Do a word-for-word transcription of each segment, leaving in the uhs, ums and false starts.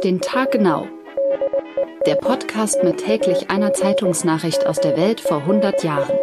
Auf den Tag genau. Der Podcast mit täglich einer Zeitungsnachricht aus der Welt vor hundert Jahren.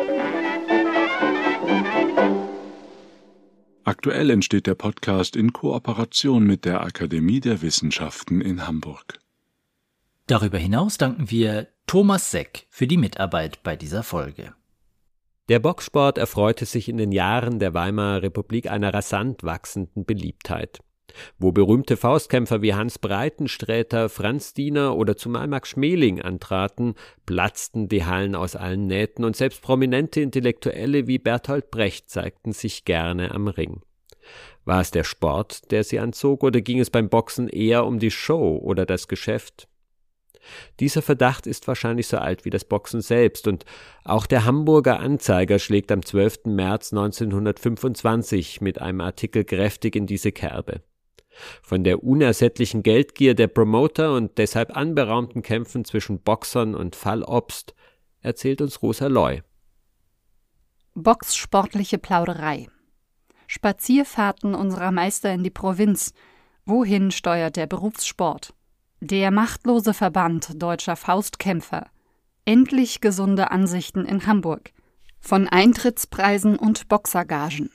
Aktuell entsteht der Podcast in Kooperation mit der Akademie der Wissenschaften in Hamburg. Darüber hinaus danken wir Thomas Seck für die Mitarbeit bei dieser Folge. Der Boxsport erfreute sich in den Jahren der Weimarer Republik einer rasant wachsenden Beliebtheit. Wo berühmte Faustkämpfer wie Hans Breitensträter, Franz Diener oder zumal Max Schmeling antraten, platzten die Hallen aus allen Nähten und selbst prominente Intellektuelle wie Bertolt Brecht zeigten sich gerne am Ring. War es der Sport, der sie anzog, oder ging es beim Boxen eher um die Show oder das Geschäft? Dieser Verdacht ist wahrscheinlich so alt wie das Boxen selbst, und auch der Hamburger Anzeiger schlägt am zwölften März neunzehnhundertfünfundzwanzig mit einem Artikel kräftig in diese Kerbe. Von der unersättlichen Geldgier der Promoter und deshalb anberaumten Kämpfen zwischen Boxern und Fallobst erzählt uns Rosa Loy. Boxsportliche Plauderei. Spazierfahrten unserer Meister in die Provinz. Wohin steuert der Berufssport? Der machtlose Verband deutscher Faustkämpfer. Endlich gesunde Ansichten in Hamburg. Von Eintrittspreisen und Boxergagen.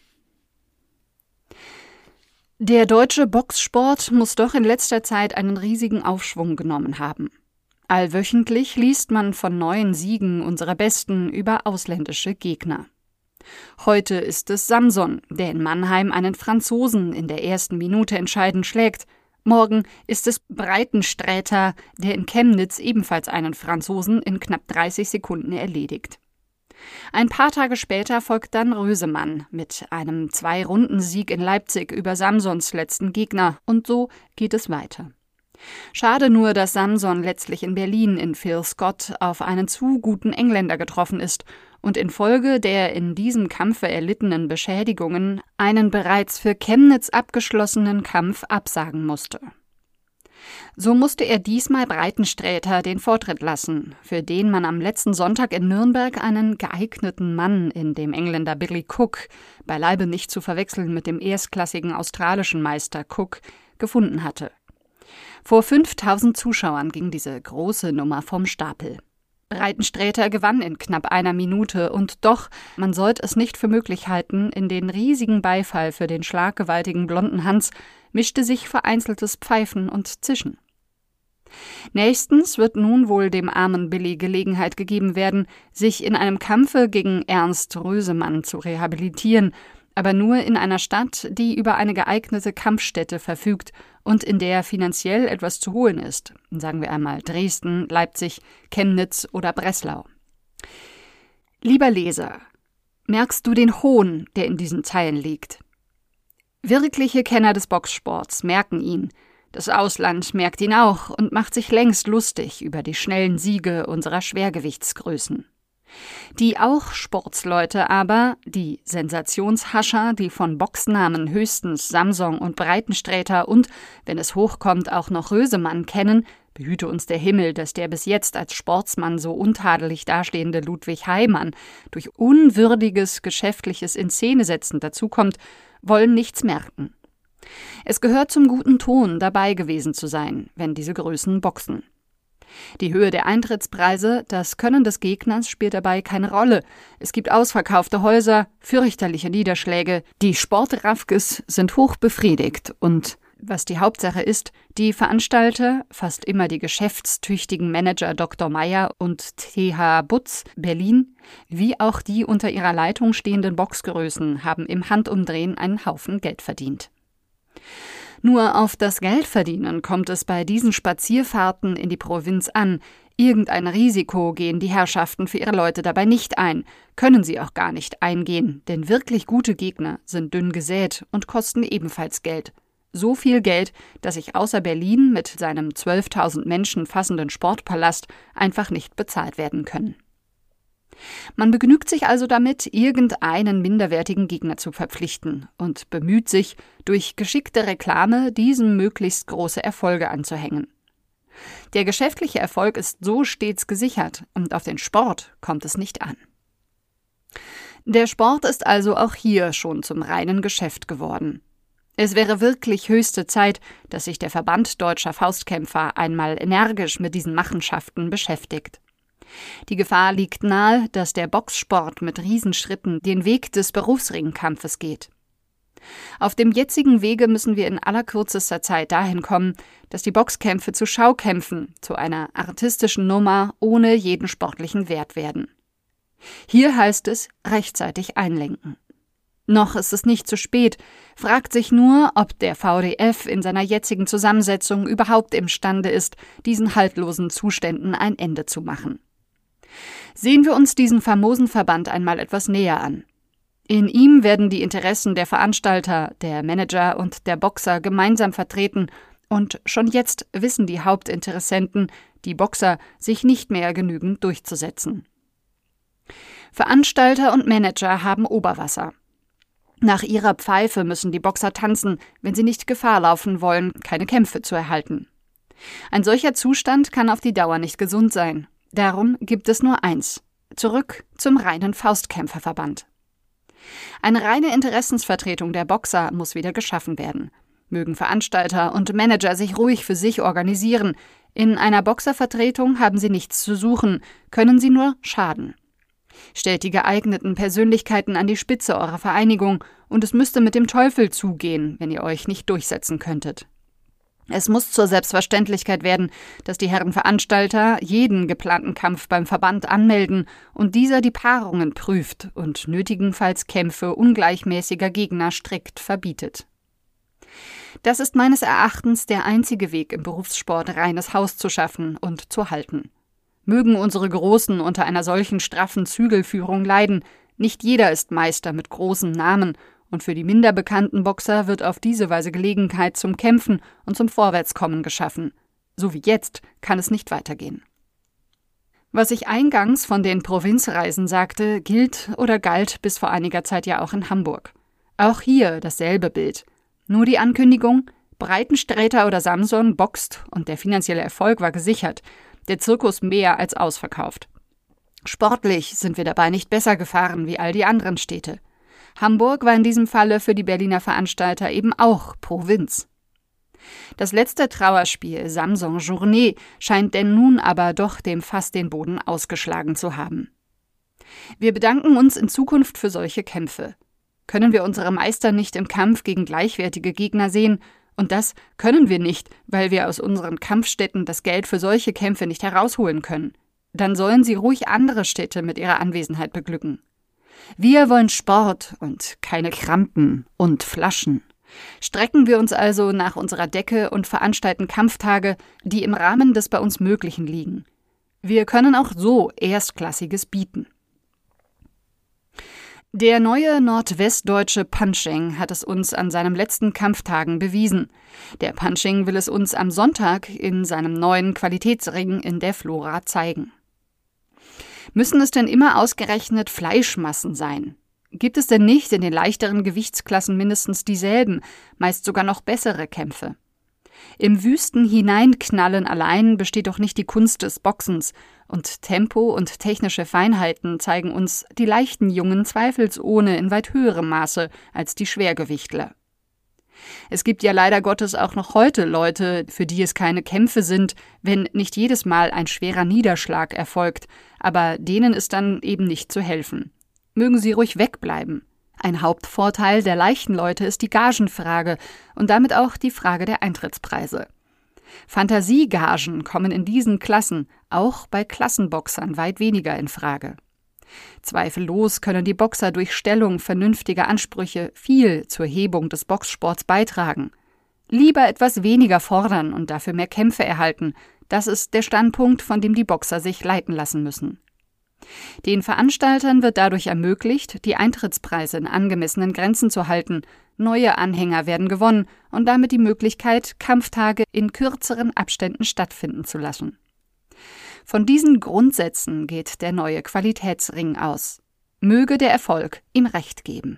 Der deutsche Boxsport muss doch in letzter Zeit einen riesigen Aufschwung genommen haben. Allwöchentlich liest man von neuen Siegen unserer Besten über ausländische Gegner. Heute ist es Samson, der in Mannheim einen Franzosen in der ersten Minute entscheidend schlägt. Morgen ist es Breitensträter, der in Chemnitz ebenfalls einen Franzosen in knapp dreißig Sekunden erledigt. Ein paar Tage später folgt dann Rösemann mit einem Zwei-Runden-Sieg in Leipzig über Samsons letzten Gegner, und so geht es weiter. Schade nur, dass Samson letztlich in Berlin in Phil Scott auf einen zu guten Engländer getroffen ist und infolge der in diesem Kampfe erlittenen Beschädigungen einen bereits für Chemnitz abgeschlossenen Kampf absagen musste. So musste er diesmal Breitensträter den Vortritt lassen, für den man am letzten Sonntag in Nürnberg einen geeigneten Mann in dem Engländer Billy Cook, beileibe nicht zu verwechseln mit dem erstklassigen australischen Meister Cook, gefunden hatte. Vor fünftausend Zuschauern ging diese große Nummer vom Stapel. Breitensträter gewann in knapp einer Minute, und doch, man sollte es nicht für möglich halten, in den riesigen Beifall für den schlaggewaltigen blonden Hans mischte sich vereinzeltes Pfeifen und Zischen. Nächstens wird nun wohl dem armen Billy Gelegenheit gegeben werden, sich in einem Kampfe gegen Ernst Rösemann zu rehabilitieren, aber nur in einer Stadt, die über eine geeignete Kampfstätte verfügt und in der finanziell etwas zu holen ist, sagen wir einmal Dresden, Leipzig, Chemnitz oder Breslau. Lieber Leser, merkst du den Hohn, der in diesen Zeilen liegt? Wirkliche Kenner des Boxsports merken ihn. Das Ausland merkt ihn auch und macht sich längst lustig über die schnellen Siege unserer Schwergewichtsgrößen. Die auch Sportsleute aber, die Sensationshascher, die von Boxnamen höchstens Samson und Breitensträter und, wenn es hochkommt, auch noch Rösemann kennen, behüte uns der Himmel, dass der bis jetzt als Sportsmann so untadelig dastehende Ludwig Heimann durch unwürdiges geschäftliches Inszenesetzen dazukommt, wollen nichts merken. Es gehört zum guten Ton, dabei gewesen zu sein, wenn diese Größen boxen. Die Höhe der Eintrittspreise, das Können des Gegners spielt dabei keine Rolle. Es gibt ausverkaufte Häuser, fürchterliche Niederschläge, die Sportraffkes sind hoch befriedigt und, was die Hauptsache ist, die Veranstalter, fast immer die geschäftstüchtigen Manager Doktor Meyer und T H Butz, Berlin, wie auch die unter ihrer Leitung stehenden Boxgrößen haben im Handumdrehen einen Haufen Geld verdient. Nur auf das Geldverdienen kommt es bei diesen Spazierfahrten in die Provinz an. Irgendein Risiko gehen die Herrschaften für ihre Leute dabei nicht ein, können sie auch gar nicht eingehen, denn wirklich gute Gegner sind dünn gesät und kosten ebenfalls Geld. So viel Geld, dass sich außer Berlin mit seinem zwölftausend Menschen fassenden Sportpalast einfach nicht bezahlt werden können. Man begnügt sich also damit, irgendeinen minderwertigen Gegner zu verpflichten und bemüht sich, durch geschickte Reklame diesem möglichst große Erfolge anzuhängen. Der geschäftliche Erfolg ist so stets gesichert und auf den Sport kommt es nicht an. Der Sport ist also auch hier schon zum reinen Geschäft geworden. Es wäre wirklich höchste Zeit, dass sich der Verband Deutscher Faustkämpfer einmal energisch mit diesen Machenschaften beschäftigt. Die Gefahr liegt nahe, dass der Boxsport mit Riesenschritten den Weg des Berufsringkampfes geht. Auf dem jetzigen Wege müssen wir in allerkürzester Zeit dahin kommen, dass die Boxkämpfe zu Schaukämpfen, zu einer artistischen Nummer ohne jeden sportlichen Wert werden. Hier heißt es, rechtzeitig einlenken. Noch ist es nicht zu spät, fragt sich nur, ob der V D F in seiner jetzigen Zusammensetzung überhaupt imstande ist, diesen haltlosen Zuständen ein Ende zu machen. Sehen wir uns diesen famosen Verband einmal etwas näher an. In ihm werden die Interessen der Veranstalter, der Manager und der Boxer gemeinsam vertreten und schon jetzt wissen die Hauptinteressenten, die Boxer, sich nicht mehr genügend durchzusetzen. Veranstalter und Manager haben Oberwasser. Nach ihrer Pfeife müssen die Boxer tanzen, wenn sie nicht Gefahr laufen wollen, keine Kämpfe zu erhalten. Ein solcher Zustand kann auf die Dauer nicht gesund sein. Darum gibt es nur eins: zurück zum reinen Faustkämpferverband. Eine reine Interessensvertretung der Boxer muss wieder geschaffen werden. Mögen Veranstalter und Manager sich ruhig für sich organisieren. In einer Boxervertretung haben sie nichts zu suchen, können sie nur schaden. Stellt die geeigneten Persönlichkeiten an die Spitze eurer Vereinigung und es müsste mit dem Teufel zugehen, wenn ihr euch nicht durchsetzen könntet. Es muss zur Selbstverständlichkeit werden, dass die Herren Veranstalter jeden geplanten Kampf beim Verband anmelden und dieser die Paarungen prüft und nötigenfalls Kämpfe ungleichmäßiger Gegner strikt verbietet. Das ist meines Erachtens der einzige Weg, im Berufssport reines Haus zu schaffen und zu halten. Mögen unsere Großen unter einer solchen straffen Zügelführung leiden, nicht jeder ist Meister mit großem Namen, und für die minder bekannten Boxer wird auf diese Weise Gelegenheit zum Kämpfen und zum Vorwärtskommen geschaffen. So wie jetzt kann es nicht weitergehen. Was ich eingangs von den Provinzreisen sagte, gilt oder galt bis vor einiger Zeit ja auch in Hamburg. Auch hier dasselbe Bild. Nur die Ankündigung, Breitensträter oder Samson boxt und der finanzielle Erfolg war gesichert, der Zirkus mehr als ausverkauft. Sportlich sind wir dabei nicht besser gefahren wie all die anderen Städte. Hamburg war in diesem Falle für die Berliner Veranstalter eben auch Provinz. Das letzte Trauerspiel Samson Journée scheint denn nun aber doch dem Fass den Boden ausgeschlagen zu haben. Wir bedanken uns in Zukunft für solche Kämpfe. Können wir unsere Meister nicht im Kampf gegen gleichwertige Gegner sehen, und das können wir nicht, weil wir aus unseren Kampfstätten das Geld für solche Kämpfe nicht herausholen können. Dann sollen sie ruhig andere Städte mit ihrer Anwesenheit beglücken. Wir wollen Sport und keine Krampen und Flaschen. Strecken wir uns also nach unserer Decke und veranstalten Kampftage, die im Rahmen des bei uns Möglichen liegen. Wir können auch so Erstklassiges bieten. Der neue nordwestdeutsche Punching hat es uns an seinen letzten Kampftagen bewiesen. Der Punching will es uns am Sonntag in seinem neuen Qualitätsring in der Flora zeigen. Müssen es denn immer ausgerechnet Fleischmassen sein? Gibt es denn nicht in den leichteren Gewichtsklassen mindestens dieselben, meist sogar noch bessere Kämpfe? Im wüsten Hineinknallen allein besteht doch nicht die Kunst des Boxens, und Tempo und technische Feinheiten zeigen uns die leichten Jungen zweifelsohne in weit höherem Maße als die Schwergewichtler. Es gibt ja leider Gottes auch noch heute Leute, für die es keine Kämpfe sind, wenn nicht jedes Mal ein schwerer Niederschlag erfolgt, aber denen ist dann eben nicht zu helfen. Mögen sie ruhig wegbleiben. Ein Hauptvorteil der leichten Leute ist die Gagenfrage und damit auch die Frage der Eintrittspreise. Fantasiegagen kommen in diesen Klassen auch bei Klassenboxern weit weniger in Frage. Zweifellos können die Boxer durch Stellung vernünftiger Ansprüche viel zur Hebung des Boxsports beitragen. Lieber etwas weniger fordern und dafür mehr Kämpfe erhalten, das ist der Standpunkt, von dem die Boxer sich leiten lassen müssen. Den Veranstaltern wird dadurch ermöglicht, die Eintrittspreise in angemessenen Grenzen zu halten, neue Anhänger werden gewonnen und damit die Möglichkeit, Kampftage in kürzeren Abständen stattfinden zu lassen. Von diesen Grundsätzen geht der neue Qualitätsring aus. Möge der Erfolg ihm Recht geben.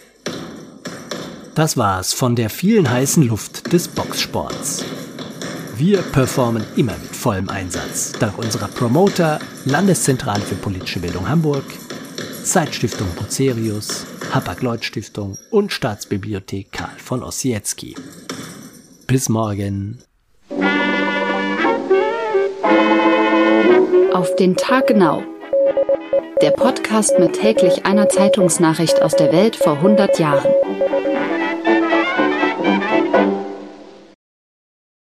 Das war's von der vielen heißen Luft des Boxsports. Wir performen immer mit vollem Einsatz. Dank unserer Promoter, Landeszentrale für politische Bildung Hamburg, Zeitstiftung Bucerius, Hapag-Lloyd-Stiftung und Staatsbibliothek Karl von Ossietzky. Bis morgen. Auf den Tag genau. Der Podcast mit täglich einer Zeitungsnachricht aus der Welt vor hundert Jahren.